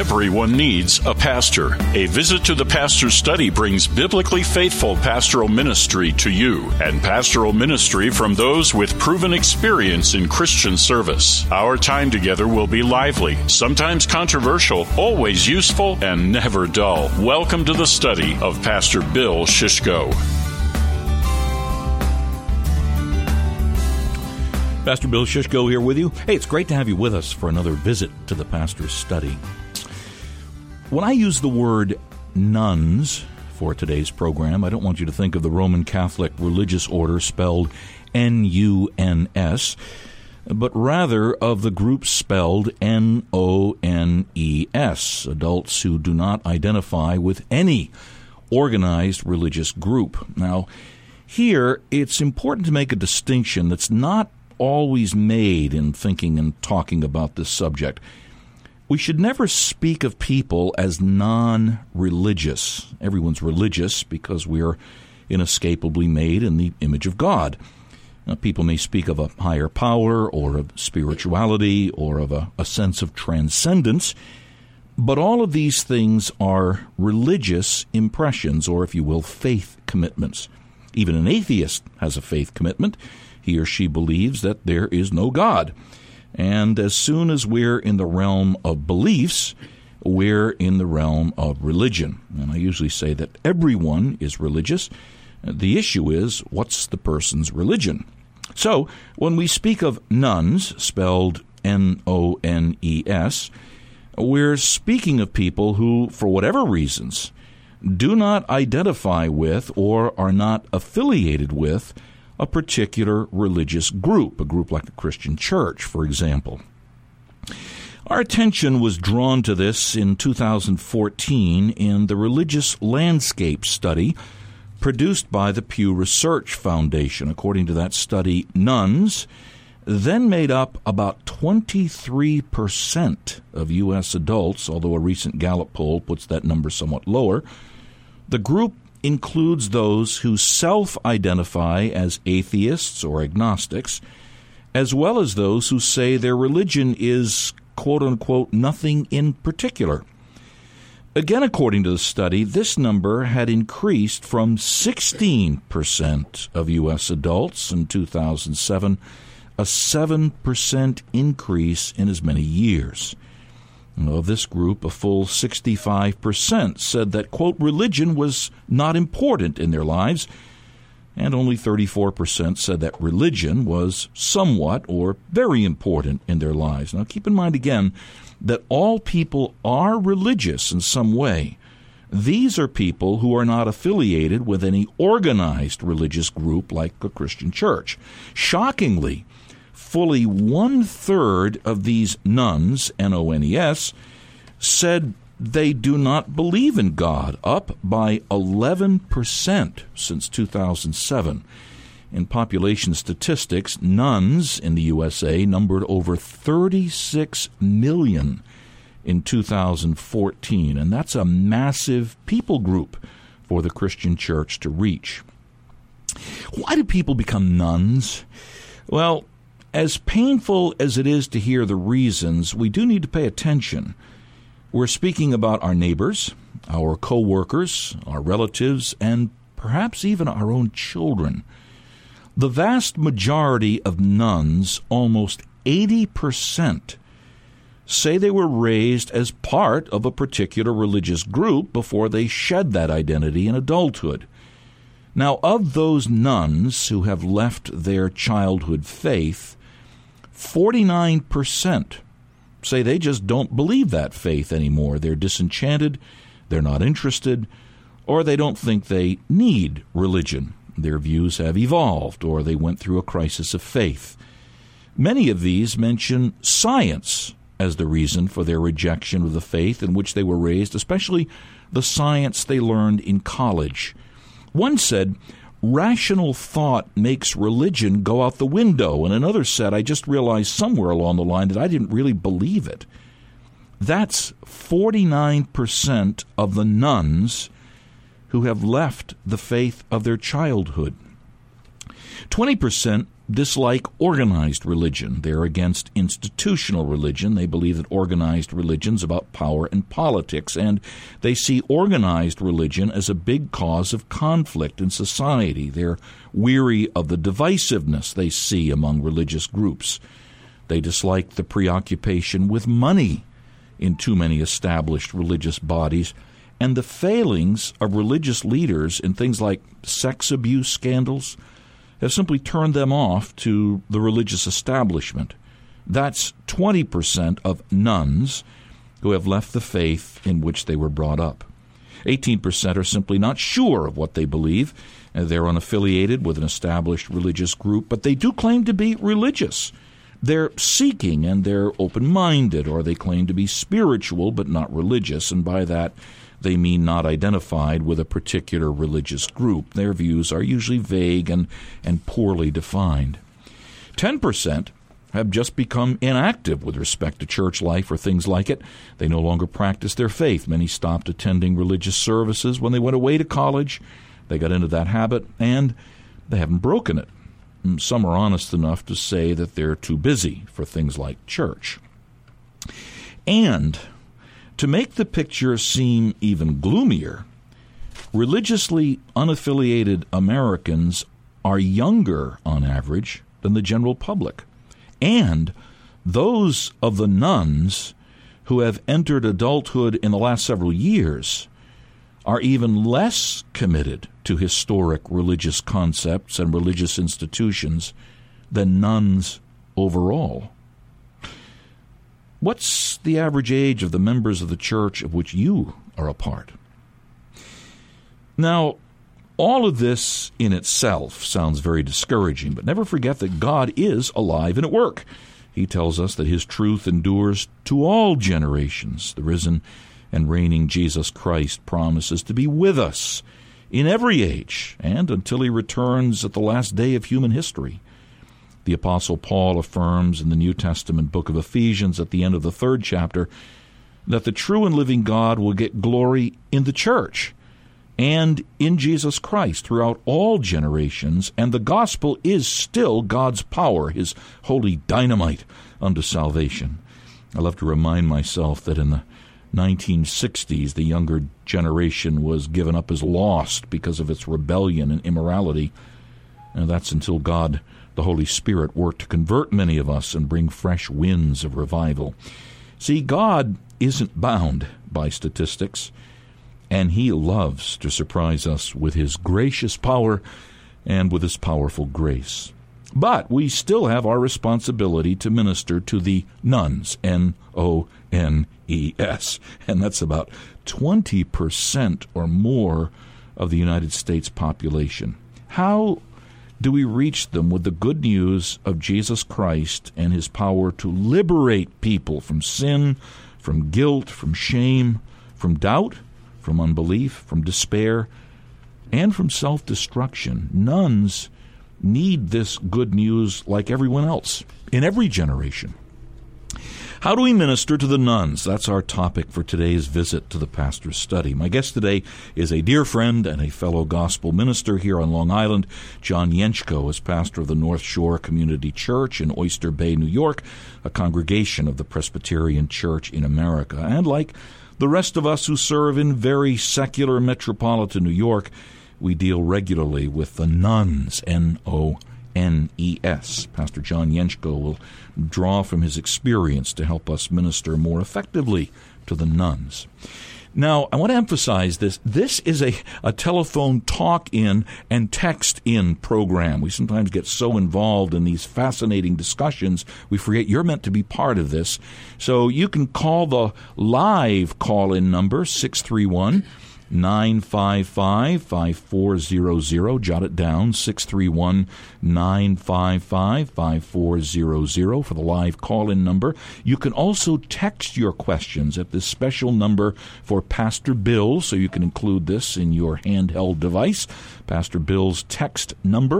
Everyone needs a pastor. A visit to the Pastor's Study brings biblically faithful pastoral ministry to you, and pastoral ministry from those with proven experience in Christian service. Our time together will be lively, sometimes controversial, always useful, and never dull. Welcome to the study of Pastor Bill Shishko. Pastor Bill Shishko here with you. Hey, it's great to have you with us for another visit to the Pastor's Study. When I use the word nuns for today's program, I don't want you to think of the Roman Catholic religious order spelled N-U-N-S, but rather of the group spelled N-O-N-E-S, adults who do not identify with any organized religious group. Now, here, it's important to make a distinction that's not always made in thinking and talking about this subject. We should never speak of people as non-religious. Everyone's religious because we are inescapably made in the image of God. Now, people may speak of a higher power or of spirituality or of a sense of transcendence, but all of these things are religious impressions, or if you will, faith commitments. Even an atheist has a faith commitment. He or she believes that there is no God. And as soon as we're in the realm of beliefs, we're in the realm of religion. And I usually say that everyone is religious. The issue is, what's the person's religion? So, when we speak of nuns, spelled N-O-N-E-S, we're speaking of people who, for whatever reasons, do not identify with or are not affiliated with a particular religious group, a group like the Christian Church, for example. Our attention was drawn to this in 2014 in the Religious Landscape Study produced by the Pew Research Foundation. According to that study, nuns then made up about 23% of U.S. adults, although a recent Gallup poll puts that number somewhat lower. The group includes those who self-identify as atheists or agnostics, as well as those who say their religion is, quote-unquote, nothing in particular. Again, according to the study, this number had increased from 16% of U.S. adults in 2007, a 7% increase in as many years. Of this group, a full 65% said that, quote, religion was not important in their lives, and only 34% said that religion was somewhat or very important in their lives. Now, keep in mind again that all people are religious in some way. These are people who are not affiliated with any organized religious group like the Christian Church. Shockingly, fully one-third of these nuns, N-O-N-E-S, said they do not believe in God, up by 11% since 2007. In population statistics, nuns in the USA numbered over 36 million in 2014, and that's a massive people group for the Christian Church to reach. Why do people become nuns? Well, as painful as it is to hear the reasons, we do need to pay attention. We're speaking about our neighbors, our co-workers, our relatives, and perhaps even our own children. The vast majority of nuns, almost 80%, say they were raised as part of a particular religious group before they shed that identity in adulthood. Now, of those nuns who have left their childhood faith, 49% say they just don't believe that faith anymore. They're disenchanted, they're not interested, or they don't think they need religion. Their views have evolved, or they went through a crisis of faith. Many of these mention science as the reason for their rejection of the faith in which they were raised, especially the science they learned in college. One said, rational thought makes religion go out the window, and another said, I just realized somewhere along the line that I didn't really believe it. That's 49% of the nuns who have left the faith of their childhood. 20% dislike organized religion. They're against institutional religion. They believe that organized religion's about power and politics, and they see organized religion as a big cause of conflict in society. They're weary of the divisiveness they see among religious groups. They dislike the preoccupation with money in too many established religious bodies, and the failings of religious leaders in things like sex abuse scandals have simply turned them off to the religious establishment. That's 20% of nuns who have left the faith in which they were brought up. 18% are simply not sure of what they believe. They're unaffiliated with an established religious group, but they do claim to be religious. They're seeking and they're open-minded, or they claim to be spiritual but not religious, and by that they mean not identified with a particular religious group. Their views are usually vague and poorly defined. 10% have just become inactive with respect to church life or things like it. They no longer practice their faith. Many stopped attending religious services when they went away to college. They got into that habit, and they haven't broken it. Some are honest enough to say that they're too busy for things like church. And to make the picture seem even gloomier, religiously unaffiliated Americans are younger on average than the general public. And those of the nuns who have entered adulthood in the last several years are even less committed to historic religious concepts and religious institutions than nuns overall. What's the average age of the members of the church of which you are a part? Now, all of this in itself sounds very discouraging, but never forget that God is alive and at work. He tells us that His truth endures to all generations. The risen and reigning Jesus Christ promises to be with us in every age and until He returns at the last day of human history. The Apostle Paul affirms in the New Testament book of Ephesians at the end of the 3rd chapter that the true and living God will get glory in the church and in Jesus Christ throughout all generations, and the gospel is still God's power, His holy dynamite unto salvation. I love to remind myself that in the 1960s, the younger generation was given up as lost because of its rebellion and immorality, and that's until God, the Holy Spirit, worked to convert many of us and bring fresh winds of revival. See, God isn't bound by statistics, and He loves to surprise us with His gracious power and with His powerful grace. But we still have our responsibility to minister to the nuns, N-O-N-E-S, and that's about 20% or more of the United States population. How do we reach them with the good news of Jesus Christ and His power to liberate people from sin, from guilt, from shame, from doubt, from unbelief, from despair, and from self-destruction? Nuns need this good news like everyone else in every generation. How do we minister to the nuns? That's our topic for today's visit to the Pastor's Study. My guest today is a dear friend and a fellow gospel minister here on Long Island. John Yenchko is pastor of the North Shore Community Church in Oyster Bay, New York, a congregation of the Presbyterian Church in America. And like the rest of us who serve in very secular metropolitan New York, we deal regularly with the nuns, N-O-N-E-S. Pastor John Yenchko will draw from his experience to help us minister more effectively to the nuns. Now, I want to emphasize this. This is a telephone talk-in and text-in program. We sometimes get so involved in these fascinating discussions, we forget you're meant to be part of this. So you can call the live call-in number, 631-955-5400. Jot it down, 631-955-5400 for the live call-in number. You can also text your questions at this special number for Pastor Bill, so you can include this in your handheld device. Pastor Bill's text number,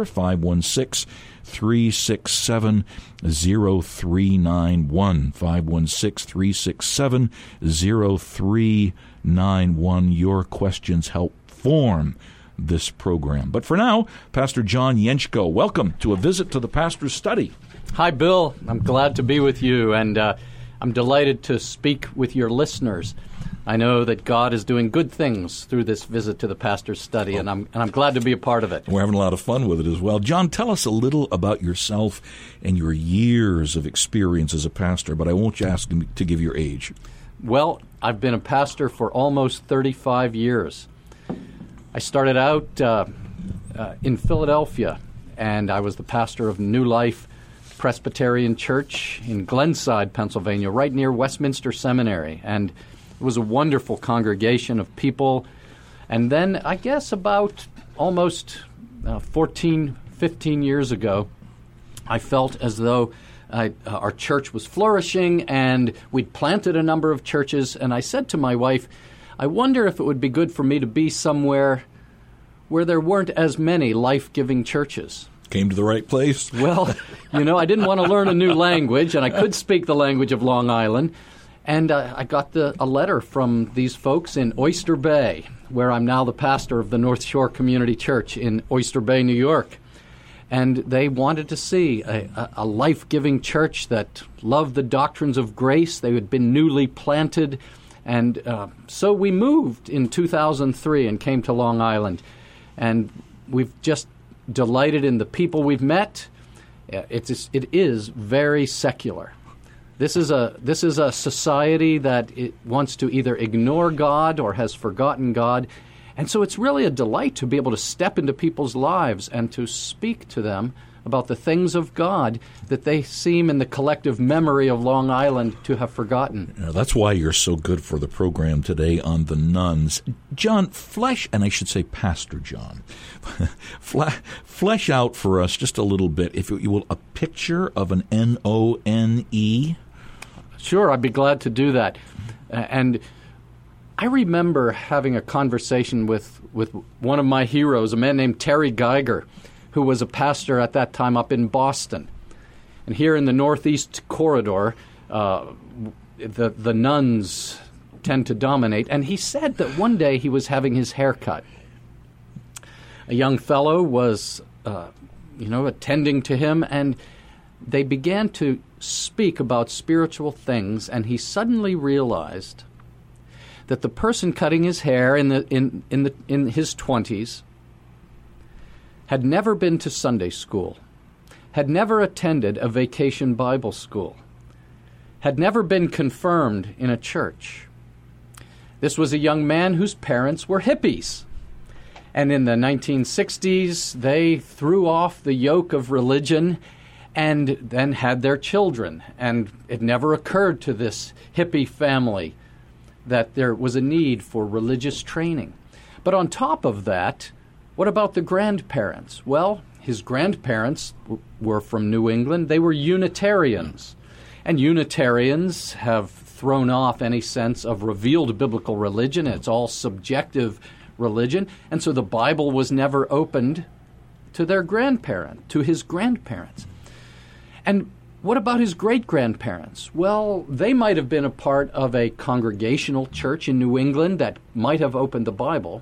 516-367-0391, 516-367-0391. Your questions help form this program. But for now, Pastor John Jenczko, welcome to A Visit to the Pastor's Study. Hi, Bill. I'm glad to be with you, and I'm delighted to speak with your listeners. I know that God is doing good things through this visit to the pastor's study, and I'm glad to be a part of it. We're having a lot of fun with it as well. John, tell us a little about yourself and your years of experience as a pastor, but I won't ask you to give your age. Well, I've been a pastor for almost 35 years. I started out in Philadelphia, and I was the pastor of New Life Presbyterian Church in Glenside, Pennsylvania, right near Westminster Seminary, and it was a wonderful congregation of people. And then, I guess about almost 15 years ago, I felt as though our church was flourishing, and we'd planted a number of churches, and I said to my wife, I wonder if it would be good for me to be somewhere where there weren't as many life-giving churches. Came to the right place? Well, I didn't want to learn a new language, and I could speak the language of Long Island. And I got a letter from these folks in Oyster Bay, where I'm now the pastor of the North Shore Community Church in Oyster Bay, New York. And they wanted to see a life-giving church that loved the doctrines of grace. They had been newly planted. And so we moved in 2003 and came to Long Island. And we've just delighted in the people we've met. It is very secular. This is a society that it wants to either ignore God or has forgotten God. And so it's really a delight to be able to step into people's lives and to speak to them about the things of God that they seem in the collective memory of Long Island to have forgotten. That's why you're so good for the program today on the nuns. John, and I should say Pastor John, flesh out for us just a little bit, if you will, a picture of an N-O-N-E. Sure, I'd be glad to do that. And I remember having a conversation with one of my heroes, a man named Terry Geiger, who was a pastor at that time up in Boston. And here in the Northeast Corridor, the nuns tend to dominate. And he said that one day he was having his hair cut. A young fellow was, attending to him, and they began to speak about spiritual things, and he suddenly realized that the person cutting his hair in his 20s had never been to Sunday school, had never attended a vacation Bible school, had never been confirmed in a church. This was a young man whose parents were hippies. And in the 1960s, they threw off the yoke of religion and then had their children. And it never occurred to this hippie family that there was a need for religious training. But on top of that, what about the grandparents? Well, his grandparents were from New England. They were Unitarians. And Unitarians have thrown off any sense of revealed biblical religion. It's all subjective religion. And so the Bible was never opened to his grandparents. And what about his great-grandparents? Well, they might have been a part of a congregational church in New England that might have opened the Bible.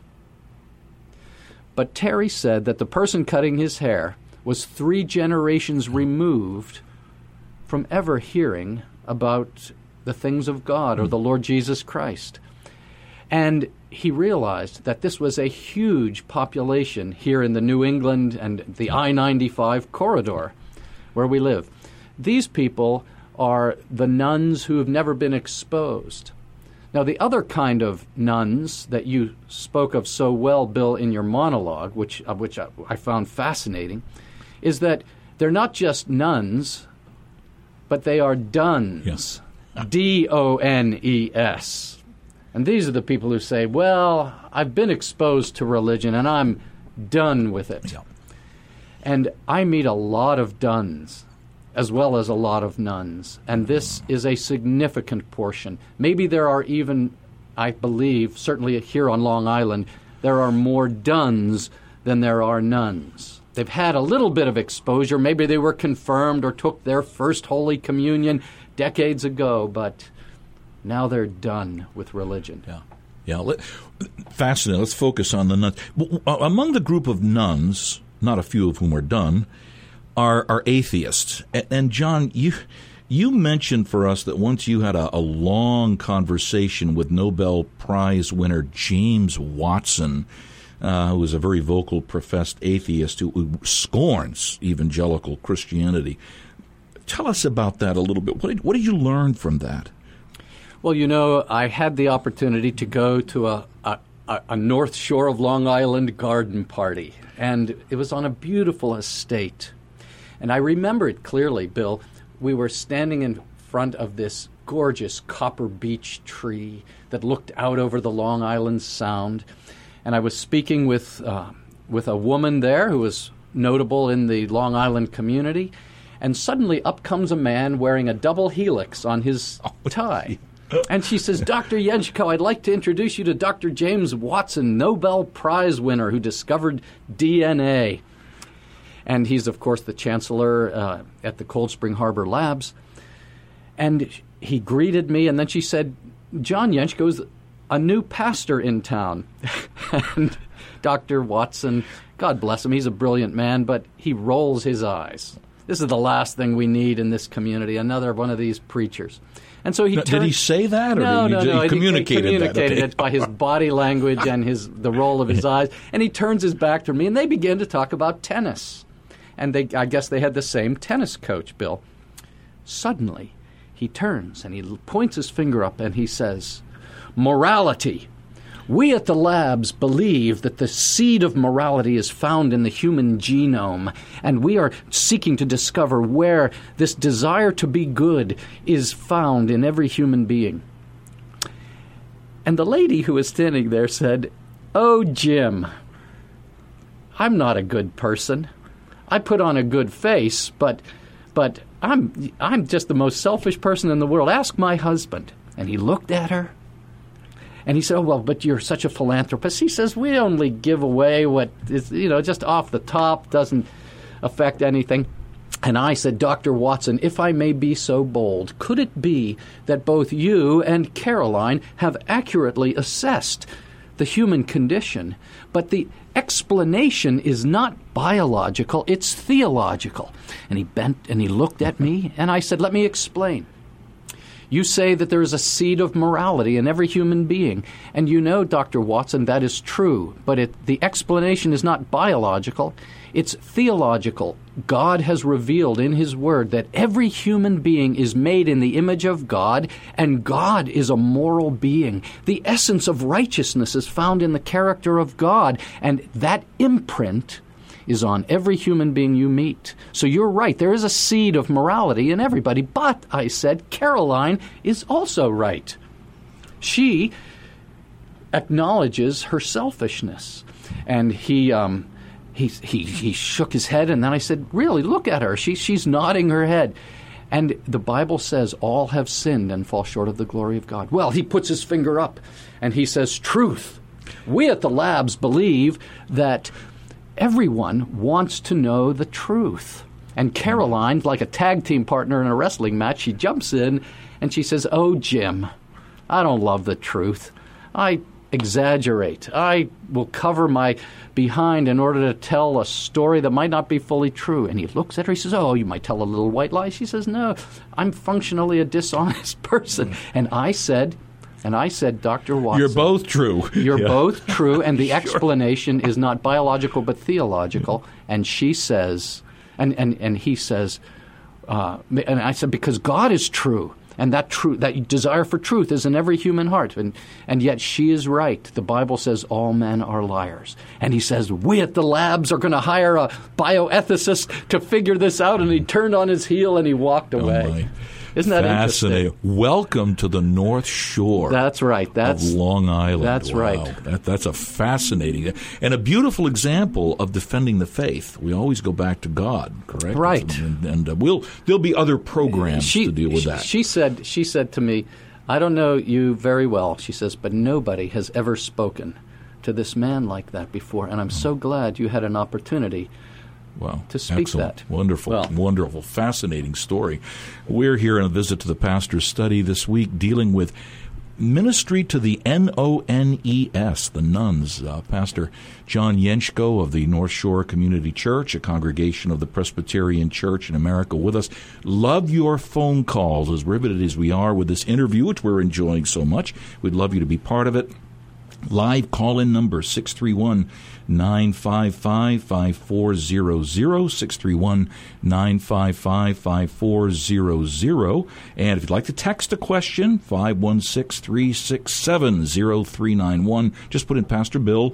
But Terry said that the person cutting his hair was 3 generations removed from ever hearing about the things of God or the Lord Jesus Christ. And he realized that this was a huge population here in the New England and the I-95 corridor where we live. These people are the nuns who have never been exposed. Now, the other kind of nuns that you spoke of so well, Bill, in your monologue, which I found fascinating, is that they're not just nuns, but they are duns. Yes. D-O-N-E-S. And these are the people who say, well, I've been exposed to religion and I'm done with it. Yeah. And I meet a lot of duns as well as a lot of nuns. And this is a significant portion. Maybe there are even, I believe, certainly here on Long Island, there are more duns than there are nuns. They've had a little bit of exposure. Maybe they were confirmed or took their first Holy Communion decades ago, but now they're done with religion. Yeah. Yeah, fascinating. Let's focus on the nuns. Among the group of nuns, not a few of whom are done, are atheists. And John, you mentioned for us that once you had a long conversation with Nobel Prize winner James Watson, who was a very vocal, professed atheist who scorns evangelical Christianity. Tell us about that a little bit. What did you learn from that? Well, I had the opportunity to go to a North Shore of Long Island garden party, and it was on a beautiful estate. And I remember it clearly, Bill. We were standing in front of this gorgeous copper beech tree that looked out over the Long Island Sound, and I was speaking with a woman there who was notable in the Long Island community, and suddenly up comes a man wearing a double helix on his tie. And she says, Dr. Yenchko, I'd like to introduce you to Dr. James Watson, Nobel Prize winner who discovered DNA. And he's, of course, the chancellor at the Cold Spring Harbor Labs. And he greeted me, and then she said, John Yenchko's a new pastor in town. And Dr. Watson, God bless him, he's a brilliant man, but he rolls his eyes. This is the last thing we need in this community, another one of these preachers. And so he turned. Did he say that, or no, he communicated that? Okay. It by his body language and the roll of his eyes. And he turns his back to me, and they begin to talk about tennis. And I guess they had the same tennis coach, Bill. Suddenly, he turns and he points his finger up and he says, morality. We at the labs believe that the seed of morality is found in the human genome, and we are seeking to discover where this desire to be good is found in every human being. And the lady who was standing there said, oh, Jim, I'm not a good person. I put on a good face, but I'm just the most selfish person in the world. Ask my husband. And he looked at her. And he said, oh, well, but you're such a philanthropist. He says, we only give away what is, just off the top, doesn't affect anything. And I said, Dr. Watson, if I may be so bold, could it be that both you and Caroline have accurately assessed the human condition, but the explanation is not biological, it's theological? And he bent and he looked at me, and I said, let me explain. You say that there is a seed of morality in every human being. And you know, Dr. Watson, that is true. But the explanation is not biological. It's theological. God has revealed in His Word that every human being is made in the image of God, and God is a moral being. The essence of righteousness is found in the character of God, and that imprint is on every human being you meet. So you're right, there is a seed of morality in everybody. But, I said, Caroline is also right. She acknowledges her selfishness. And he shook his head, and then I said, really, look at her. She's nodding her head. And the Bible says all have sinned and fall short of the glory of God. Well, he puts his finger up, and he says, truth. We at the labs believe that everyone wants to know the truth. And Caroline, like a tag team partner in a wrestling match, she jumps in and she says, oh, Jim, I don't love the truth. I exaggerate. I will cover my behind in order to tell a story that might not be fully true. And he looks at her, he says, oh, you might tell a little white lie. She says, no, I'm functionally a dishonest person. And I said, Dr. Watson, you're both true. You're both true, and the explanation is not biological but theological. And she says, and he says, and I said, because God is true, and that desire for truth is in every human heart, and yet she is right. The Bible says all men are liars. And he says, we at the labs are going to hire a bioethicist to figure this out, and he turned on his heel and he walked away. Oh my. Isn't that fascinating? Interesting? Welcome to the North Shore. That's right. Of Long Island. That's wow. right. That's a fascinating and a beautiful example of defending the faith. We always go back to God, correct? Right. And there'll be other programs to deal with that. She said to me, I don't know you very well, she says, but nobody has ever spoken to this man like that before, and I'm so glad you had an opportunity to speak excellent. that. Wonderful, fascinating story. We're here on a visit to the Pastor's Study this week dealing with Ministry to the NONES, the nuns. Pastor John Yenchko of the North Shore Community Church, a congregation of the Presbyterian Church in America, with us. Love your phone calls, as riveted as we are with this interview, which we're enjoying so much. We'd love you to be part of it. Live call-in number 631-955-5400, 631-955-5400. And if you'd like to text a question, 516-367-0391. Just put in Pastor Bill,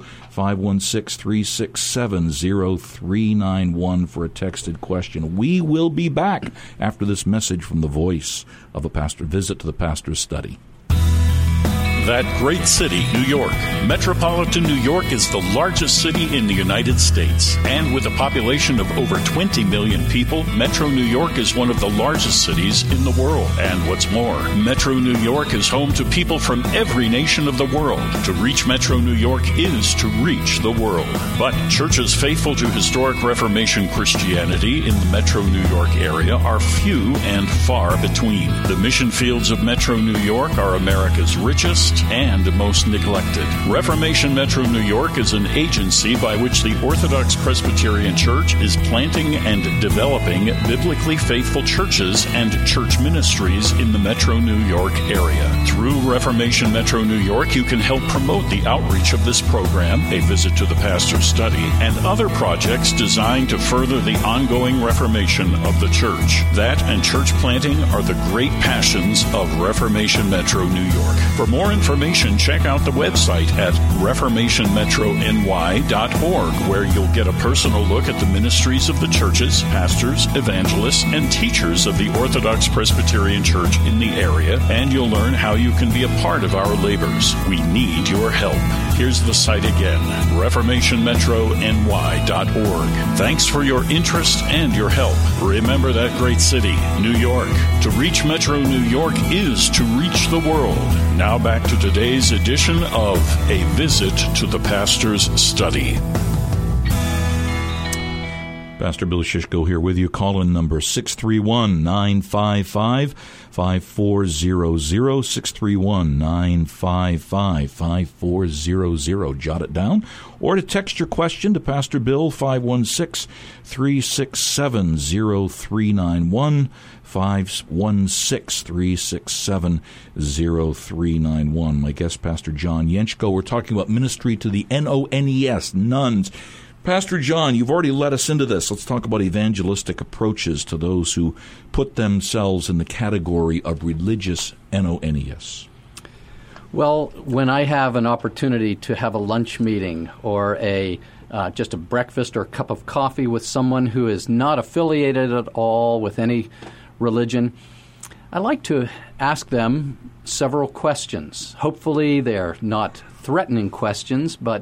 516-367-0391 for a texted question. We will be back after this message from the voice of a pastor. Visit to the Pastor's Study. That great city, New York. Metropolitan New York is the largest city in the United States. And with a population of over 20 million people, Metro New York is one of the largest cities in the world. And what's more, Metro New York is home to people from every nation of the world. To reach Metro New York is to reach the world. But churches faithful to historic Reformation Christianity in the Metro New York area are few and far between. The mission fields of Metro New York are America's richest and most neglected. Reformation Metro New York is an agency by which the Orthodox Presbyterian Church is planting and developing biblically faithful churches and church ministries in the Metro New York area. Through Reformation Metro New York, you can help promote the outreach of this program, a visit to the Pastor's Study, and other projects designed to further the ongoing reformation of the church. That and church planting are the great passions of Reformation Metro New York. For more information, check out the website at reformationmetrony.org, where you'll get a personal look at the ministries of the churches, pastors, evangelists, and teachers of the Orthodox Presbyterian Church in the area, and you'll learn how you can be a part of our labors. We need your help. Here's the site again, reformationmetrony.org. Thanks for your interest and your help. Remember that great city, New York. To reach Metro New York is to reach the world. Now back to today's edition of A Visit to the Pastor's Study. Pastor Bill Shishko here with you. Call-in number 631-955-5400, 631-955-5400. Jot it down. Or to text your question to Pastor Bill, 516-367-0391, 516-367-0391. My guest, Pastor John Yenchko. We're talking about ministry to the NONES, nuns. Pastor John, you've already led us into this. Let's talk about evangelistic approaches to those who put themselves in the category of religious NONES. Well, when I have an opportunity to have a lunch meeting or just a breakfast or a cup of coffee with someone who is not affiliated at all with any religion, I like to ask them several questions. Hopefully they're not threatening questions, but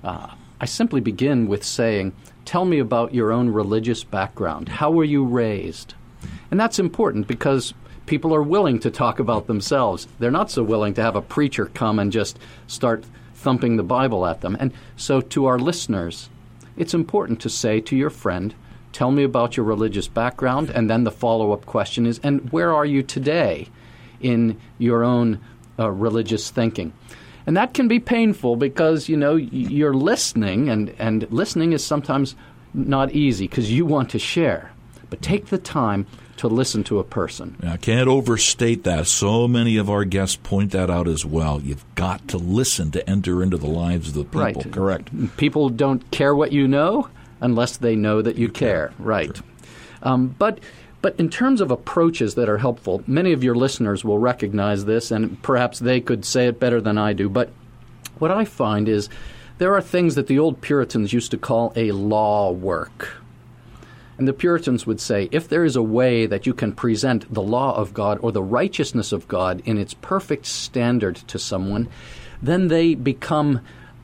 I simply begin with saying, tell me about your own religious background. How were you raised? And that's important because people are willing to talk about themselves. They're not so willing to have a preacher come and just start thumping the Bible at them. And so to our listeners, it's important to say to your friend, tell me about your religious background, and then the follow-up question is, and where are you today in your own religious thinking? And that can be painful because, you're listening, and listening is sometimes not easy because you want to share. But take the time to listen to a person. I can't overstate that. So many of our guests point that out as well. You've got to listen to enter into the lives of the people. Right. Correct. People don't care what you know unless they know that you care. Right. Sure. But in terms of approaches that are helpful, many of your listeners will recognize this, and perhaps they could say it better than I do. But what I find is there are things that the old Puritans used to call a law work. And the Puritans would say, if there is a way that you can present the law of God or the righteousness of God in its perfect standard to someone, then they become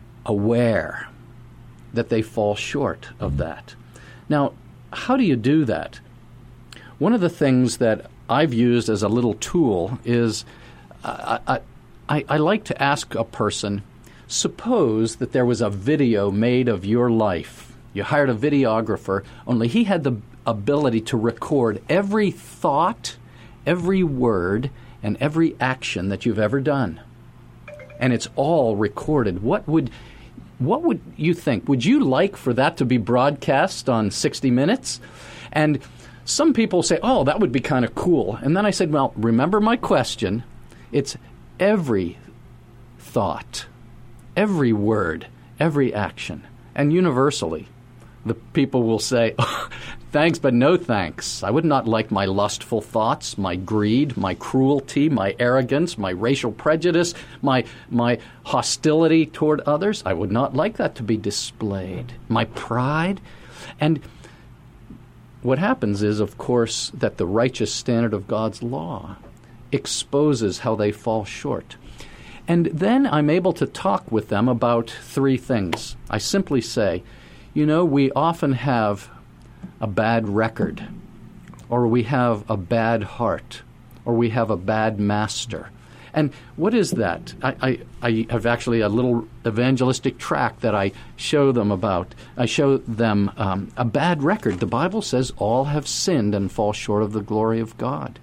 aware that they fall short of that. Now, how do you do that? One of the things that I've used as a little tool is I like to ask a person, suppose that there was a video made of your life. You hired a videographer, only he had the ability to record every thought, every word, and every action that you've ever done. and it's all recorded. What would you think? Would you like for that to be broadcast on 60 Minutes? And some people say, oh, that would be kind of cool. And then I said, well, remember my question. It's every thought, every word, every action. And universally, the people will say, oh, thanks, but no thanks. I would not like my lustful thoughts, my greed, my cruelty, my arrogance, my racial prejudice, my hostility toward others. I would not like that to be displayed. My pride. And what happens is, of course, that the righteous standard of God's law exposes how they fall short. And then I'm able to talk with them about three things. I simply say, we often have a bad record, or we have a bad heart, or we have a bad master. And what is that? I have actually a little evangelistic tract that I show them about. I show them a bad record. The Bible says all have sinned and fall short of the glory of God.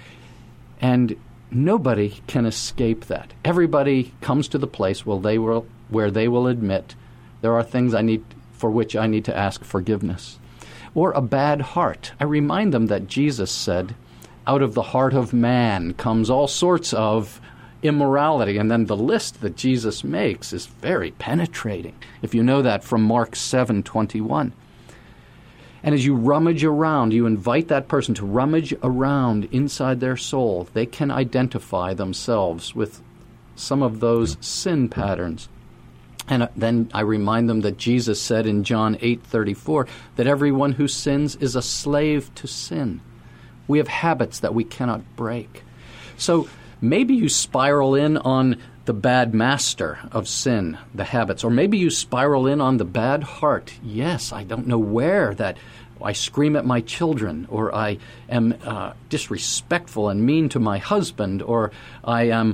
And nobody can escape that. Everybody comes to the place where they will admit there are things for which I need to ask forgiveness. Or a bad heart. I remind them that Jesus said, out of the heart of man comes all sorts of immorality. And then the list that Jesus makes is very penetrating, if you know that from Mark 7:21. And as you rummage around, you invite that person to rummage around inside their soul, they can identify themselves with some of those sin patterns. And then I remind them that Jesus said in John 8:34 that everyone who sins is a slave to sin. We have habits that we cannot break. So maybe you spiral in on the bad master of sin, the habits, or maybe you spiral in on the bad heart. Yes, I don't know where that I scream at my children, or I am disrespectful and mean to my husband, or I am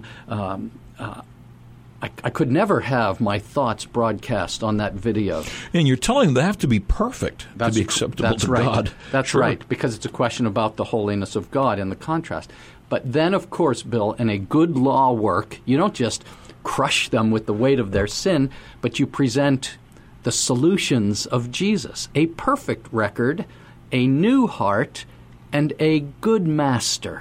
I could never have my thoughts broadcast on that video. And you're telling them they have to be perfect to be acceptable to God. That's right, because it's a question about the holiness of God and the contrast. But then, of course, Bill, in a good law work, you don't just crush them with the weight of their sin, but you present the solutions of Jesus, a perfect record, a new heart, and a good master.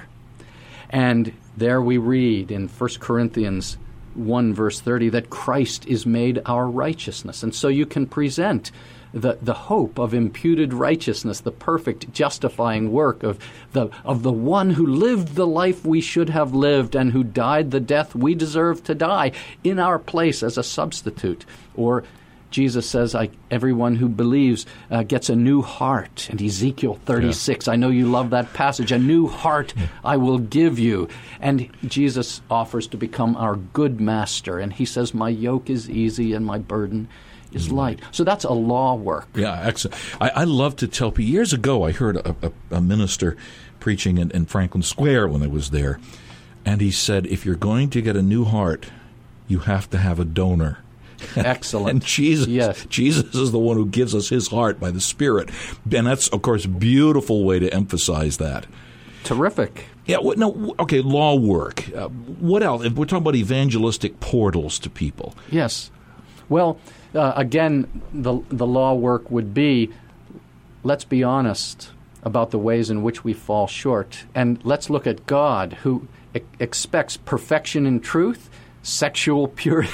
And there we read in 1 Corinthians 1 verse 30 that Christ is made our righteousness. And so you can present the hope of imputed righteousness, the perfect justifying work of the one who lived the life we should have lived and who died the death we deserve to die in our place as a substitute. Or Jesus says, everyone who believes gets a new heart. And Ezekiel 36, I know you love that passage, a new heart I will give you. And Jesus offers to become our good master. And he says, my yoke is easy and my burden is light. So that's a law work. Yeah, excellent. I love to tell people. Years ago, I heard a minister preaching in Franklin Square when I was there. And he said, if you're going to get a new heart, you have to have a donor. Excellent. And Jesus is the one who gives us his heart by the Spirit. And that's, of course, a beautiful way to emphasize that. Terrific. Yeah. Okay, law work. What else? We're talking about evangelistic portals to people. Yes. Well, again, the law work would be, let's be honest about the ways in which we fall short. And let's look at God, who expects perfection in truth, sexual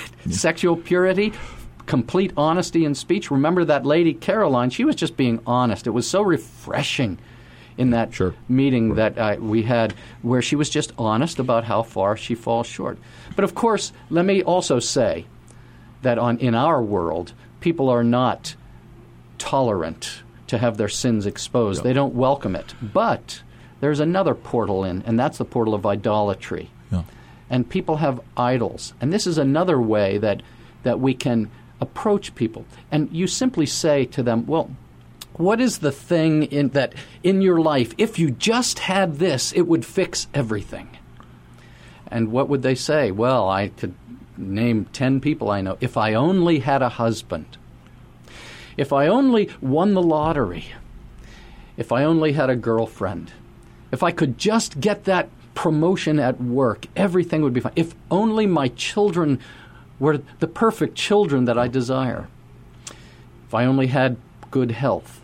purity, complete honesty in speech. Remember that lady Caroline, she was just being honest. It was so refreshing in that meeting that we had where she was just honest about how far she falls short. But of course, let me also say that in our world, people are not tolerant to have their sins exposed. Yep. They don't welcome it. But there's another portal in, and that's the portal of idolatry. Yeah. And people have idols. And this is another way that we can approach people. And you simply say to them, well, what is the thing in your life, if you just had this, it would fix everything? And what would they say? Well, I could name 10 people I know. If I only had a husband. If I only won the lottery. If I only had a girlfriend. If I could just get that promotion at work, everything would be fine. If only my children were the perfect children that I desire. If I only had good health.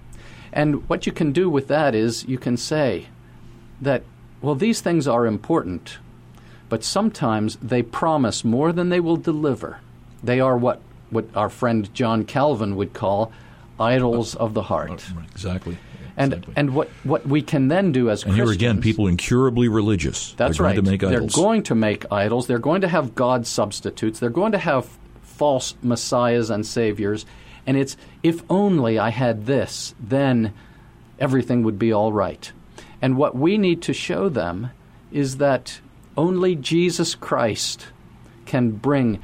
And what you can do with that is you can say that, well, these things are important, but sometimes they promise more than they will deliver. They are what our friend John Calvin would call idols of the heart. Exactly. And what we can then do as Christians... And here again, people incurably religious. That's They're right. Going to make idols. They're going to make idols. They're going to have God substitutes. They're going to have false messiahs and saviors. And it's, if only I had this, then everything would be all right. And what we need to show them is that only Jesus Christ can bring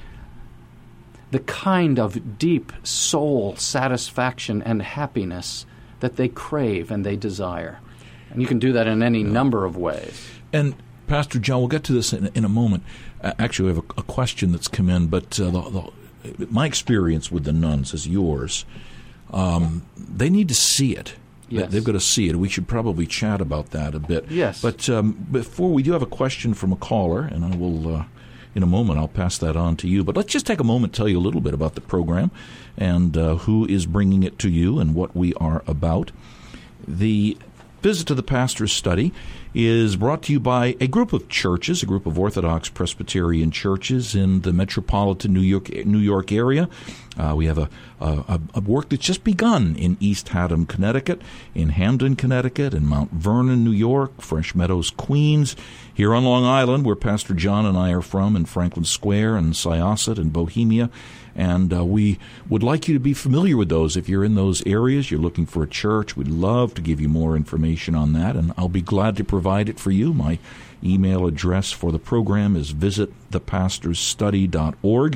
the kind of deep soul satisfaction and happiness that they crave and they desire. And you can do that in any number of ways. And Pastor John, we'll get to this in a moment. Actually, we have a question that's come in, but my experience with the nuns is yours. They need to see it. Yes. They've got to see it. We should probably chat about that a bit. Yes. But before, we do have a question from a caller, and I will, in a moment, I'll pass that on to you. But let's just take a moment to tell you a little bit about the program and who is bringing it to you and what we are about. The Visit to the Pastor's Study is brought to you by a group of churches, a group of Orthodox Presbyterian churches in the metropolitan New York area. We have a work that's just begun in East Haddam, Connecticut, in Hamden, Connecticut, in Mount Vernon, New York, Fresh Meadows, Queens, here on Long Island, where Pastor John and I are from, in Franklin Square and Syosset and Bohemia. And we would like you to be familiar with those. If you're in those areas, you're looking for a church, we'd love to give you more information on that, and I'll be glad to provide it for you. My email address for the program is visitthepastorsstudy.org,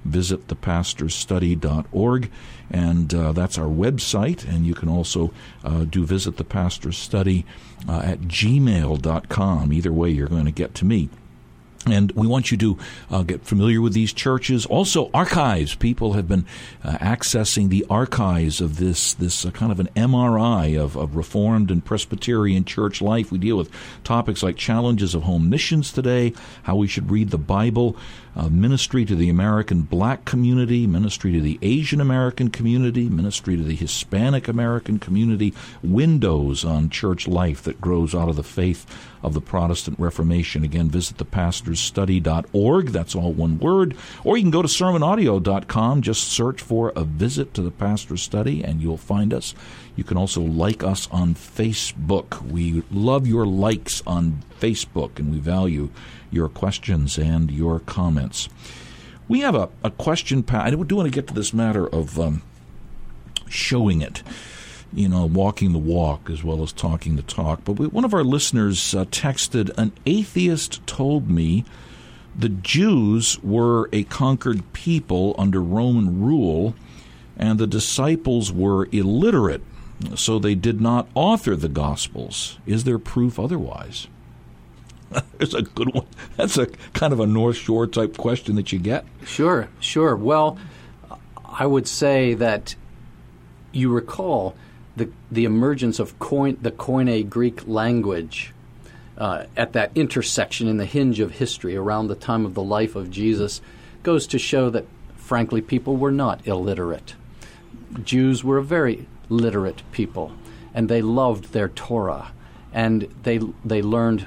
visitthepastorsstudy.org, and that's our website. And you can also do Visit the Pastor's Study at gmail.com. Either way, you're going to get to me. And we want you to get familiar with these churches. Also, archives. People have been accessing the archives of this kind of an MRI of Reformed and Presbyterian church life. We deal with topics like challenges of home missions today, how we should read the Bible, ministry to the American black community, ministry to the Asian American community, ministry to the Hispanic American community, windows on church life that grows out of the faith of the Protestant Reformation. Again, visit thepastorsstudy.org. That's all one word. Or you can go to sermonaudio.com. Just search for A Visit to the Pastor's Study, and you'll find us. You can also like us on Facebook. We love your likes on Facebook, and we value your questions and your comments. We have a question. I do want to get to this matter of showing it. Walking the walk as well as talking the talk. But one of our listeners texted, an atheist told me the Jews were a conquered people under Roman rule, and the disciples were illiterate, so they did not author the Gospels. Is there proof otherwise? That's a good one. That's a kind of a North Shore type question that you get. Sure. Well, I would say that you recall the emergence of the Koine Greek language at that intersection in the hinge of history around the time of the life of Jesus goes to show that, frankly, people were not illiterate. Jews were a very literate people, and they loved their Torah, and they learned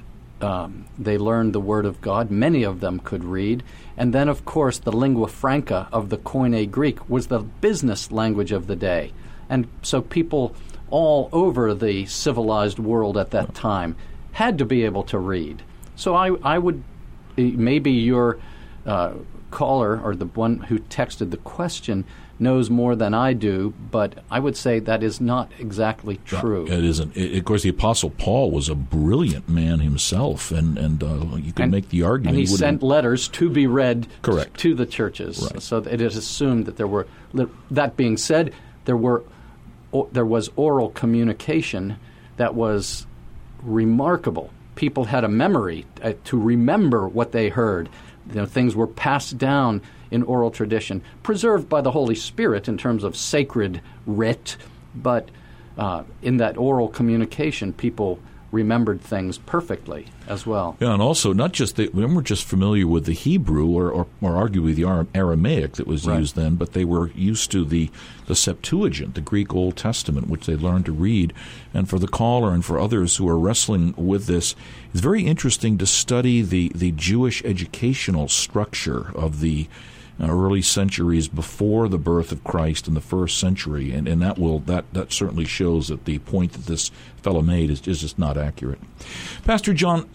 the Word of God. Many of them could read. And then, of course, the lingua franca of the Koine Greek was the business language of the day. And so people all over the civilized world at that time had to be able to read. So I would, maybe your caller or the one who texted the question knows more than I do, but I would say that is not exactly true. It isn't. Of course, the Apostle Paul was a brilliant man himself, and you can make the argument. And he sent letters to be read Correct. To the churches. Right. So it is assumed that there were. That being said, there was oral communication that was remarkable. People had a memory to remember what they heard. Things were passed down in oral tradition, preserved by the Holy Spirit in terms of sacred writ, but in that oral communication, people remembered things perfectly as well. Yeah, and also not just we weren't just familiar with the Hebrew or arguably the Aramaic that was used then, but they were used to the Septuagint, the Greek Old Testament, which they learned to read. And for the caller and for others who are wrestling with this, it's very interesting to study the Jewish educational structure of the early centuries before the birth of Christ in the first century, and that certainly shows that the point that this fellow made is just not accurate. Pastor John,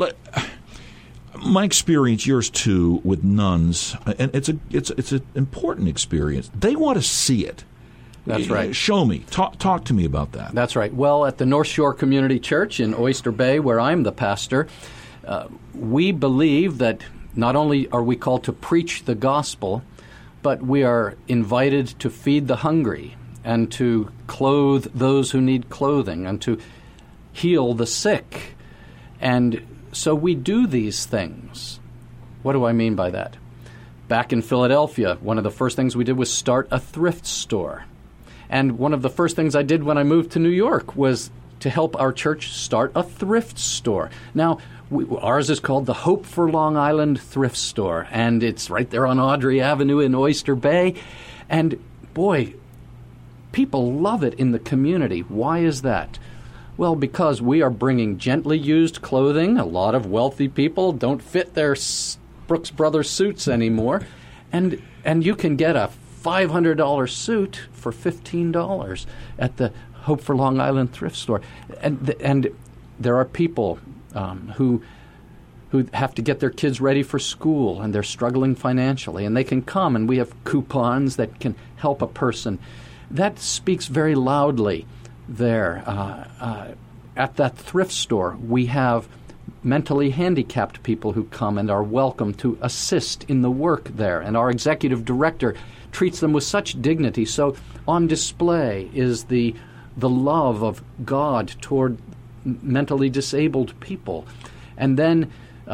my experience, yours too, with nuns, and it's an important experience. They want to see it. That's right. Show me. Talk to me about that. That's right. Well, at the North Shore Community Church in Oyster Bay, where I'm the pastor, we believe that not only are we called to preach the gospel, but we are invited to feed the hungry and to clothe those who need clothing and to heal the sick. And so we do these things. What do I mean by that? Back in Philadelphia, one of the first things we did was start a thrift store. And one of the first things I did when I moved to New York was to help our church start a thrift store. Now, ours is called the Hope for Long Island Thrift Store, and it's right there on Audrey Avenue in Oyster Bay. And boy, people love it in the community. Why is that? Well, because we are bringing gently used clothing. A lot of wealthy people don't fit their Brooks Brothers suits anymore, and you can get a $500 suit for $15 at the Hope for Long Island Thrift Store. And there are people who have to get their kids ready for school, and they're struggling financially, and they can come, and we have coupons that can help a person. That speaks very loudly there. At that thrift store, we have mentally handicapped people who come and are welcome to assist in the work there, and our executive director treats them with such dignity. So on display is the love of God toward mentally disabled people. And then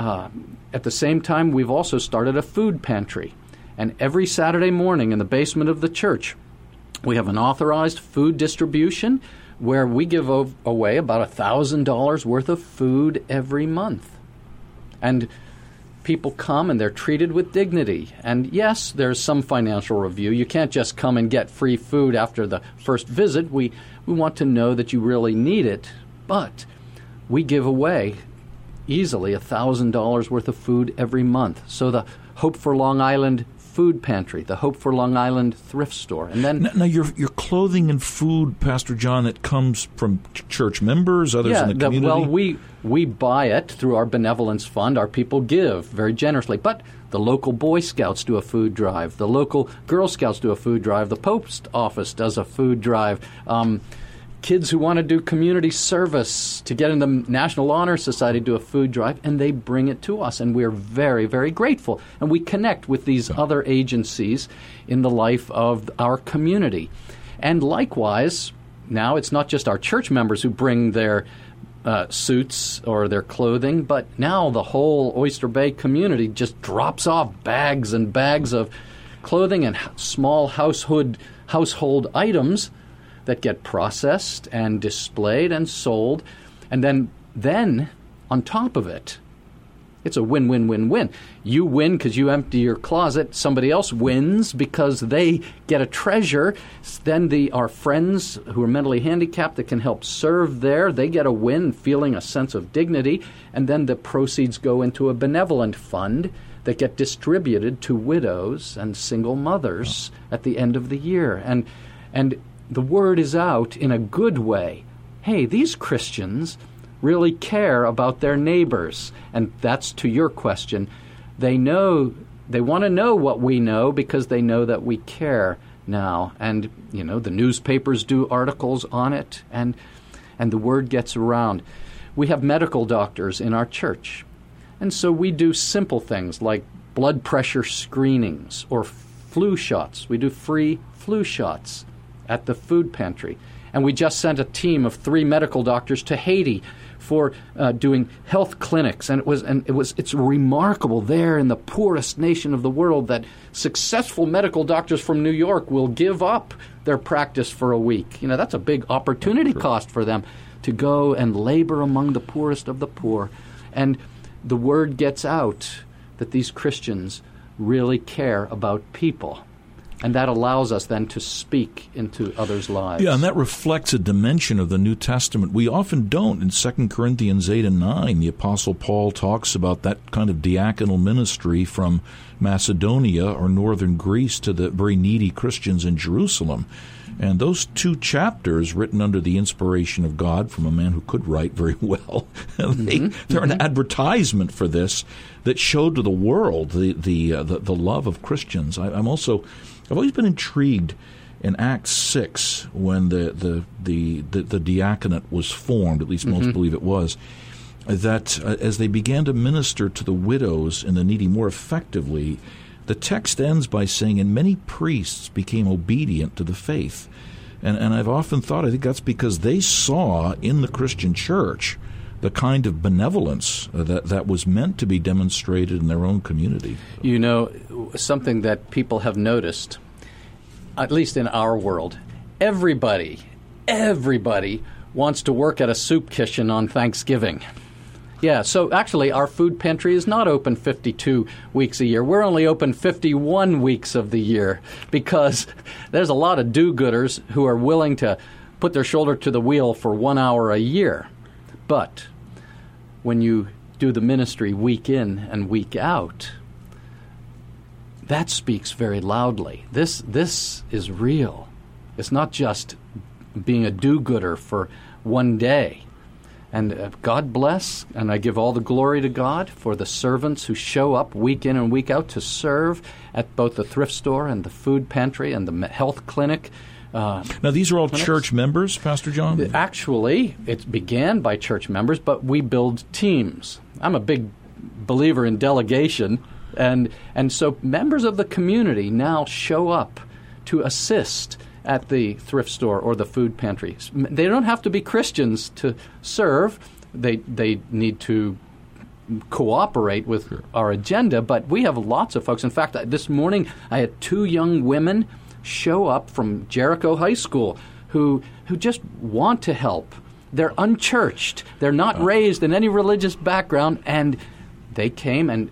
at the same time, we've also started a food pantry. And every Saturday morning in the basement of the church, we have an authorized food distribution where we give away about $1,000 worth of food every month. And people come and they're treated with dignity. And yes, there's some financial review. You can't just come and get free food after the first visit. We want to know that you really need it. But we give away easily $1,000 worth of food every month. So the Hope for Long Island Food Pantry, the Hope for Long Island Thrift Store. And then now your clothing and food, Pastor John, that comes from church members, others in the community? Well, we buy it through our benevolence fund. Our people give very generously. But the local Boy Scouts do a food drive. The local Girl Scouts do a food drive. The post office does a food drive. Kids who want to do community service to get in the National Honor Society do a food drive, and they bring it to us, and we're very, very grateful. And we connect with these other agencies in the life of our community. And likewise, now it's not just our church members who bring their suits or their clothing, but now the whole Oyster Bay community just drops off bags and bags of clothing and small household items that get processed and displayed and sold. And then on top of it, it's a win-win-win-win. You win because you empty your closet. Somebody else wins because they get a treasure. Then our friends who are mentally handicapped that can help serve there, they get a win, feeling a sense of dignity. And then the proceeds go into a benevolent fund that get distributed to widows and single mothers at the end of the year. And the word is out in a good way. Hey, these Christians really care about their neighbors. And that's to your question. They want to know what we know because they know that we care now. And, the newspapers do articles on it, and the word gets around. We have medical doctors in our church. And so we do simple things like blood pressure screenings or flu shots. We do free flu shots at the food pantry. And we just sent a team of 3 medical doctors to Haiti for doing health clinics. And it's remarkable there in the poorest nation of the world that successful medical doctors from New York will give up their practice for a week. That's a big opportunity cost for them. to go and labor among the poorest of the poor. And the word gets out that these Christians really care about people. And that allows us then to speak into others' lives. Yeah, and that reflects a dimension of the New Testament we often don't. In 2 Corinthians 8 and 9, the Apostle Paul talks about that kind of diaconal ministry from Macedonia or northern Greece to the very needy Christians in Jerusalem. And those two chapters, written under the inspiration of God from a man who could write very well, they're an advertisement for this that showed to the world the love of Christians. I've always been intrigued in Acts 6 when the diaconate was formed, at least most believe it was, that as they began to minister to the widows and the needy more effectively, the text ends by saying, and many priests became obedient to the faith. And I've often thought, I think that's because they saw in the Christian church the kind of benevolence that was meant to be demonstrated in their own community. You know, something that people have noticed, at least in our world, everybody wants to work at a soup kitchen on Thanksgiving. Yeah, so actually our food pantry is not open 52 weeks a year. We're only open 51 weeks of the year because there's a lot of do-gooders who are willing to put their shoulder to the wheel for 1 hour a year. But when you do the ministry week in and week out, that speaks very loudly. This is real. It's not just being a do-gooder for one day. And God bless, and I give all the glory to God for the servants who show up week in and week out to serve at both the thrift store and the food pantry and the health clinic. Now, these are all church members, Pastor John? Actually, it began by church members, but we build teams. I'm a big believer in delegation, and so members of the community now show up to assist at the thrift store or the food pantry. They don't have to be Christians to serve. They need to cooperate with our agenda, but we have lots of folks. In fact, this morning I had 2 young women show up from Jericho High School who just want to help. They're unchurched. They're not raised in any religious background, and they came, and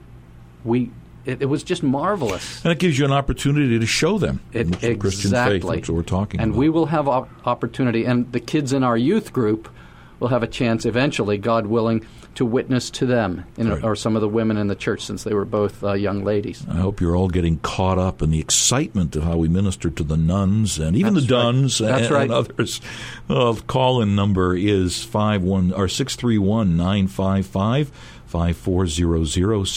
it was just marvelous. And it gives you an opportunity to show them the Christian faith. That's what we're talking about. And we will have opportunity, and the kids in our youth group will have a chance eventually, God willing, to witness to them, or some of the women in the church, since they were both young ladies. I hope you're all getting caught up in the excitement of how we minister to the nuns and even the duns and others. The call-in number is 631-955. 5400,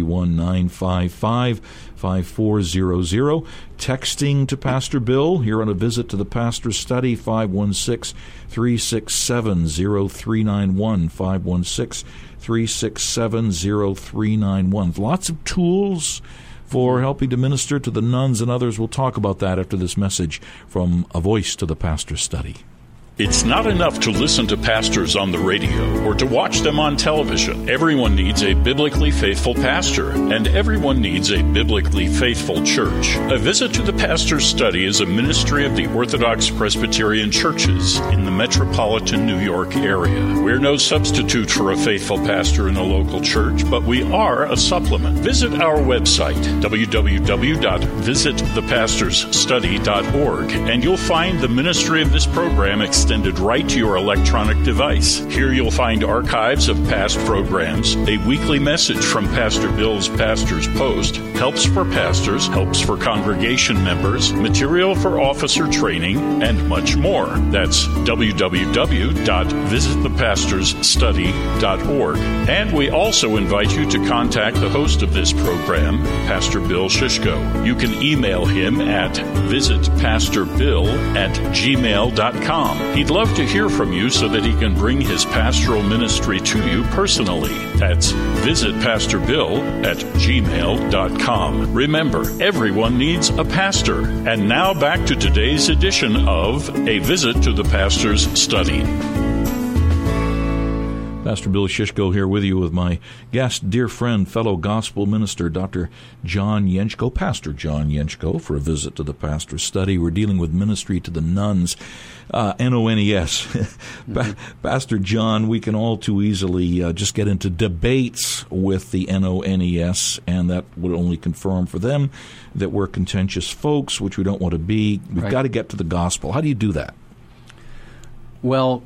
631-955-5400. Texting to Pastor Bill here on A Visit to the Pastor's Study, 516-367-0391, 516-367-0391. Lots of tools for helping to minister to the nuns and others. We'll talk about that after this message from A Voice to the Pastor's Study. It's not enough to listen to pastors on the radio or to watch them on television. Everyone needs a biblically faithful pastor, and everyone needs a biblically faithful church. A Visit to the Pastor's Study is a ministry of the Orthodox Presbyterian churches in the metropolitan New York area. We're no substitute for a faithful pastor in a local church, but we are a supplement. Visit our website, www.visitthepastorsstudy.org, and you'll find the ministry of this program extended right to your electronic device. Here you'll find archives of past programs, a weekly message from Pastor Bill's Pastor's Post, helps for pastors, helps for congregation members, material for officer training, and much more. That's www.visitthepastorsstudy.org. And we also invite you to contact the host of this program, Pastor Bill Shishko. You can email him at visitpastorbill@gmail.com. He'd love to hear from you so that he can bring his pastoral ministry to you personally. That's visitpastorbill@gmail.com. Remember, everyone needs a pastor. And now back to today's edition of A Visit to the Pastor's Study. Pastor Bill Shishko here with you with my guest, dear friend, fellow gospel minister, Dr. John Yenchko, Pastor John Yenchko, for a visit to the pastor's study. We're dealing with ministry to the nuns, N-O-N-E-S. Pastor John, we can all too easily just get into debates with the N-O-N-E-S, and that would only confirm for them that we're contentious folks, which we don't want to be. We've got to get to the gospel. How do you do that? Well,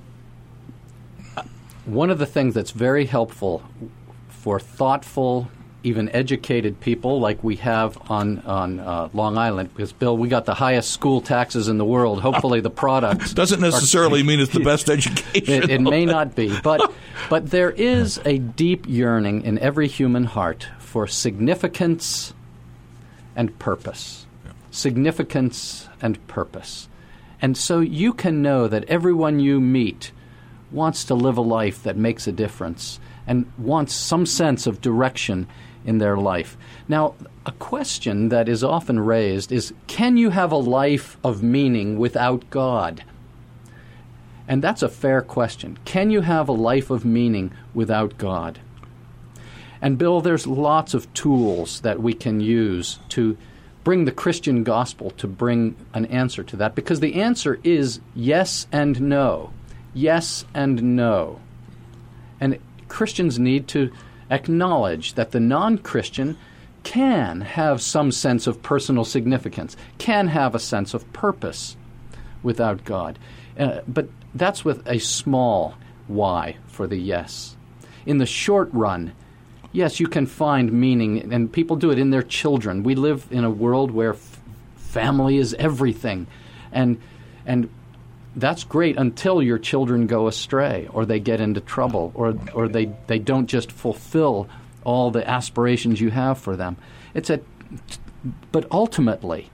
one of the things that's very helpful for thoughtful, even educated people like we have on Long Island, because, Bill, we got the highest school taxes in the world. Hopefully the product doesn't necessarily mean it's the best education. It may not be. But there is a deep yearning in every human heart for significance and purpose. Significance and purpose. And so you can know that everyone you meet wants to live a life that makes a difference and wants some sense of direction in their life. Now, a question that is often raised is, can you have a life of meaning without God? And that's a fair question. Can you have a life of meaning without God? And, Bill, there's lots of tools that we can use to bring the Christian gospel to bring an answer to that, because the answer is yes and no. Yes and no. And Christians need to acknowledge that the non-Christian can have some sense of personal significance, can have a sense of purpose without God. But that's with a small y for the yes. In the short run, yes, you can find meaning, and people do it in their children. We live in a world where family is everything. And that's great until your children go astray, or they get into trouble, or they don't just fulfill all the aspirations you have for them. But ultimately,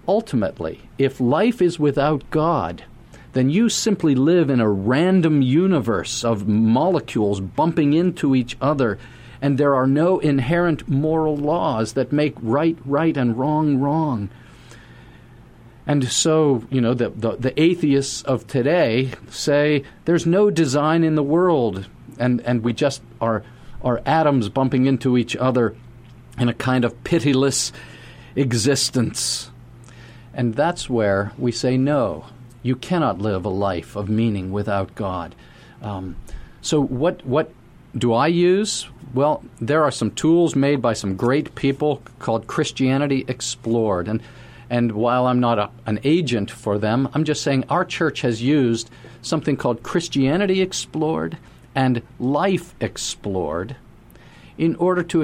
if life is without God, then you simply live in a random universe of molecules bumping into each other, and there are no inherent moral laws that make right and wrong. And so, the atheists of today say there's no design in the world, and we just are atoms bumping into each other in a kind of pitiless existence. And that's where we say, no, you cannot live a life of meaning without God. So what do I use? Well, there are some tools made by some great people called Christianity Explored. And while I'm not an agent for them, I'm just saying our church has used something called Christianity Explored and Life Explored in order to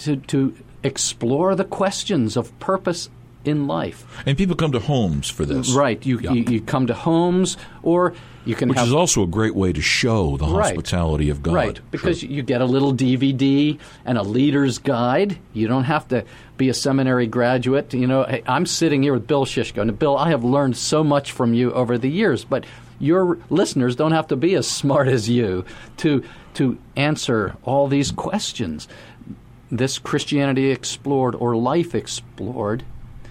explore the questions of purpose in life. And people come to homes for this. Right. You come to homes, or you can Which is also a great way to show the hospitality of God. Right, because you get a little DVD and a leader's guide. You don't have to be a seminary graduate. Hey, I'm sitting here with Bill Shishko. And, Bill, I have learned so much from you over the years, but your listeners don't have to be as smart as you to answer all these questions. This Christianity Explored or Life Explored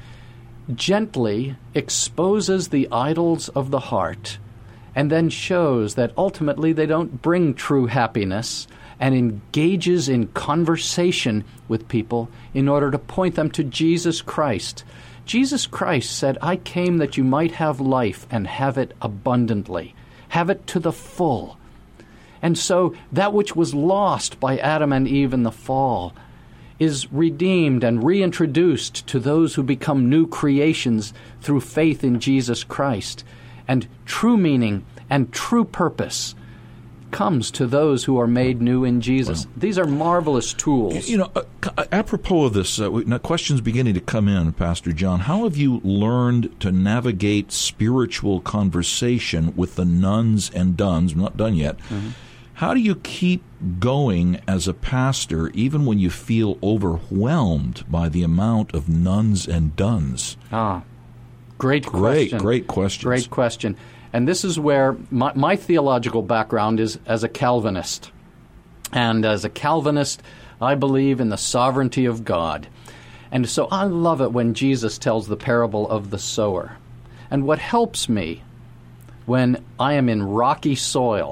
gently exposes the idols of the heart and then shows that ultimately they don't bring true happiness, and engages in conversation with people in order to point them to Jesus Christ. Jesus Christ said, I came that you might have life and have it abundantly, have it to the full. And so that which was lost by Adam and Eve in the fall is redeemed and reintroduced to those who become new creations through faith in Jesus Christ. And true meaning and true purpose comes to those who are made new in Jesus. Well, these are marvelous tools. Apropos of this, questions beginning to come in, Pastor John. How have you learned to navigate spiritual conversation with the nuns and duns? I'm not done yet. Mm-hmm. How do you keep going as a pastor even when you feel overwhelmed by the amount of nuns and duns? Great question. Great question. Great question. And this is where my theological background is as a Calvinist. And as a Calvinist, I believe in the sovereignty of God. And so I love it when Jesus tells the parable of the sower. And what helps me when I am in rocky soil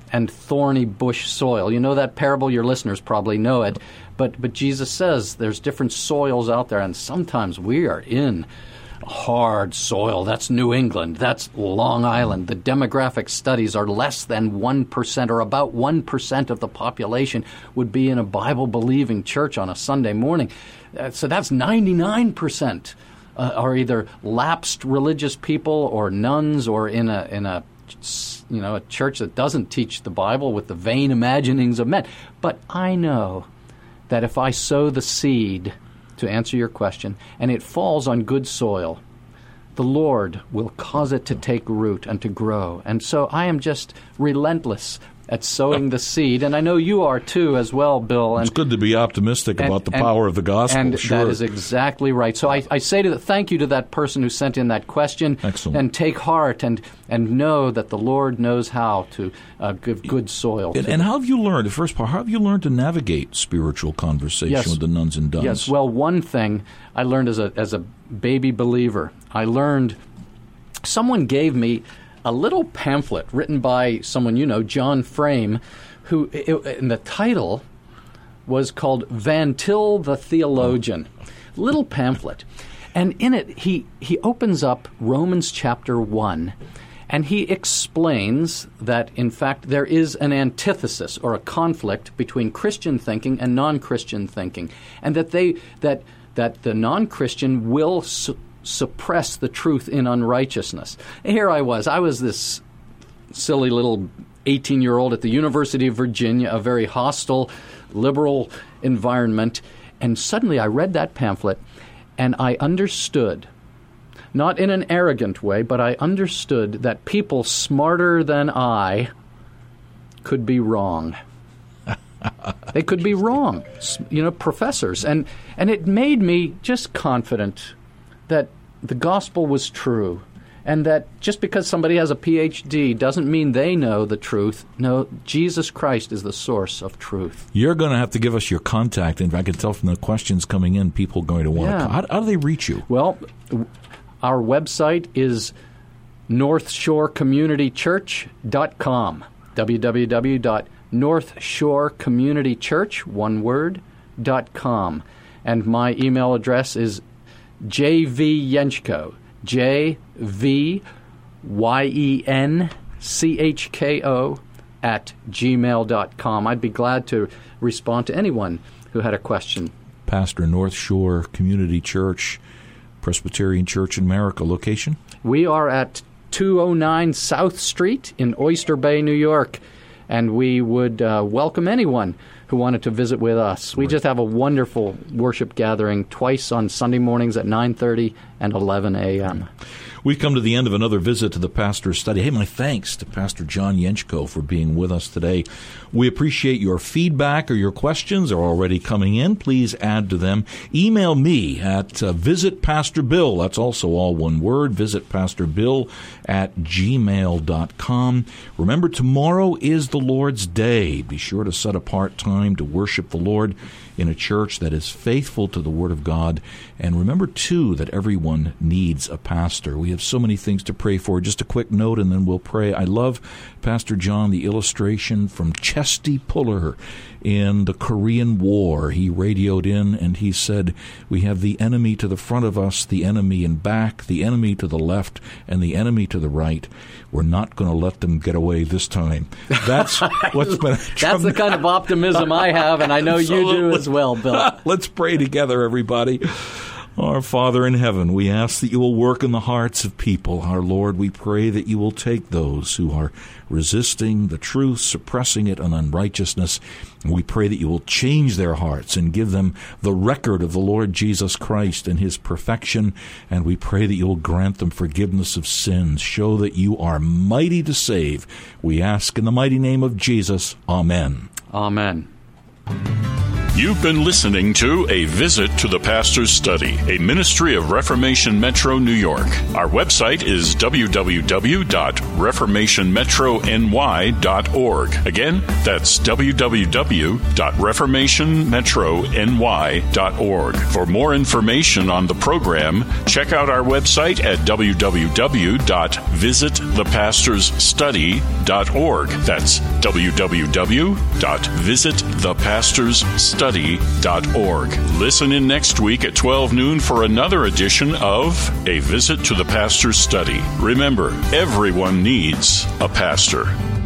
and thorny bush soil. You know that parable? Your listeners probably know it. But Jesus says there's different soils out there, and sometimes we are in hard soil. That's New England. That's Long Island. The demographic studies are less than 1%, or about 1% of the population would be in a Bible-believing church on a Sunday morning. So that's 99% are either lapsed religious people or nuns, or in a church that doesn't teach the Bible with the vain imaginings of men. But I know that if I sow the seed, to answer your question, and it falls on good soil, the Lord will cause it to take root and to grow. And so I am just relentless at sowing the seed, and I know you are too as well, Bill. It's good to be optimistic about the power of the gospel. And sure. That is exactly right. So I say thank you to that person who sent in that question. Excellent. And take heart and know that the Lord knows how to give good soil. And how have you learned, the first part, how have you learned to navigate spiritual conversation with the nuns and nuns? Yes, well, one thing I learned as a baby believer, someone gave me a little pamphlet written by someone you know, John Frame, and the title was called Van Til the Theologian. Little pamphlet. And in it, he opens up Romans chapter 1, and he explains that, in fact, there is an antithesis or a conflict between Christian thinking and non-Christian thinking, and that the non-Christian will suppress the truth in unrighteousness. Here I was this silly little 18-year-old at the University of Virginia, a very hostile, liberal environment, and suddenly I read that pamphlet, and I understood, not in an arrogant way, but I understood that people smarter than I could be wrong. They could be wrong, professors. And it made me just confident that the gospel was true, and that just because somebody has a PhD doesn't mean they know the truth. No, Jesus Christ is the source of truth. You're going to have to give us your contact. And I can tell from the questions coming in, people are going to want to. How do they reach you? Well, our website is northshorecommunitychurch.com, www.northshorecommunitychurch.com. And my email address is jvyenchko, jvyenchko @gmail.com. I'd be glad to respond to anyone who had a question. Pastor, North Shore Community Church, Presbyterian Church in America, location? We are at 209 South Street in Oyster Bay, New York, and we would welcome anyone who wanted to visit with us. We just have a wonderful worship gathering twice on Sunday mornings at 9:30 and 11 a.m. We've come to the end of another visit to the Pastor's Study. Hey, my thanks to Pastor John Yenchko for being with us today. We appreciate your feedback, or your questions are already coming in. Please add to them. Email me at visitpastorbill. That's also all one word, visitpastorbill@gmail.com. Remember, tomorrow is the Lord's Day. Be sure to set apart time to worship the Lord in a church that is faithful to the Word of God. And remember, too, that everyone needs a pastor. We have so many things to pray for. Just a quick note, and then we'll pray. I love, Pastor John, the illustration from Chesty Puller in the Korean War. He radioed in, and he said, we have the enemy to the front of us, the enemy in back, the enemy to the left, and the enemy to the right. We're not going to let them get away this time. That's what's been That's the kind of optimism I have, and I know you do as well, Bill. Let's pray together, everybody. Our Father in heaven, we ask that you will work in the hearts of people. Our Lord, we pray that you will take those who are resisting the truth, suppressing it, and unrighteousness. And we pray that you will change their hearts and give them the record of the Lord Jesus Christ and his perfection. And we pray that you will grant them forgiveness of sins. Show that you are mighty to save. We ask in the mighty name of Jesus. Amen. Amen. You've been listening to A Visit to the Pastor's Study, a ministry of Reformation Metro, New York. Our website is www.reformationmetrony.org. Again, that's www.reformationmetrony.org. For more information on the program, check out our website at www.visitthepastorsstudy.org. That's www.visitthepastorsstudy.org. Listen in next week at 12 noon for another edition of A Visit to the Pastor's Study. Remember, everyone needs a pastor.